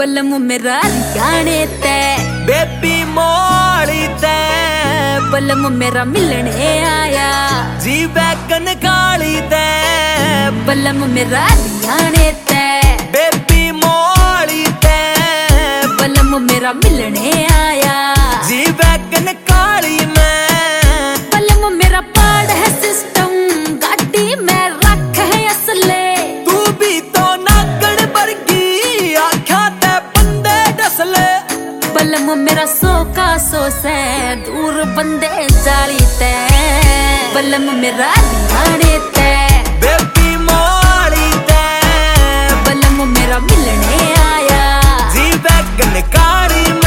बलम मेरा जाने ते बेबी मोड़ी ते बलम मेरा मिलने आया जी बैगन काली ते बलम मेरा जाने ते बेबी मोड़ी ते बलम मेरा मिलने आया जी बैगन काली में बलम मेरा पाड़ है सिस्टम गाड़ी में रख है असले तू भी तो नागण बरगी आख्या ते बंदे डसले बलम मेरा सो का सो से दूर बंदे जाली ते बलम मेरा जाने ते बेबी मोड़ी ते बलम मेरा मिलने आया जी बैगन काली में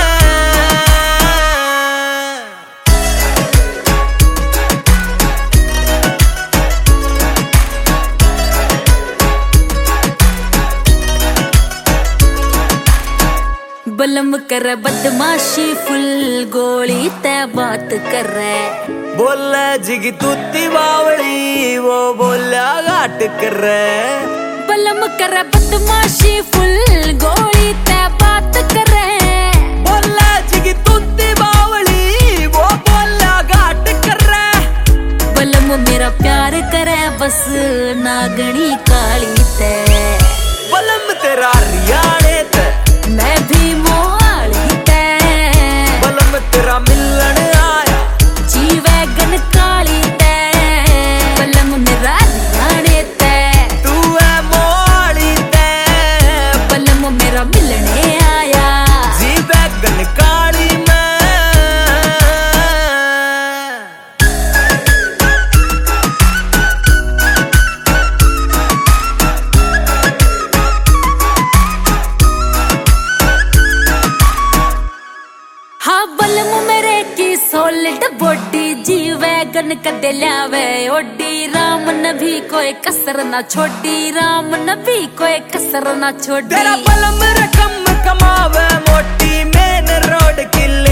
बलम कर बदमाशी फुल गोली ते बात कर बोले जिगी तूती बावड़ी वो बोला घाट कर बलम कर बदमाशी फुल गोली ते बात कर बोले जिगी तूती बावड़ी वो बोला घाट कर बलम मेरा प्यार करे बस नागणी काली ते बलम तेरा रियाणे ते मैं भी मोहाली ते बलम तेरा मिलन आया जी वैगन काली ते बलम मेरा जाने ते तू है मोहाली ते बलम मेरा मिलने आया जी बैगन काली में हाँ बलम मेरे की सॉलिड बॉडी जी वैगन कदे ल्यावे ओडी राम नबी कोई कसर ना छोड़ी राम नबी कोई कसर ना छोड़ी तेरा बलम रकम कमावे मोटी मेन रोड किल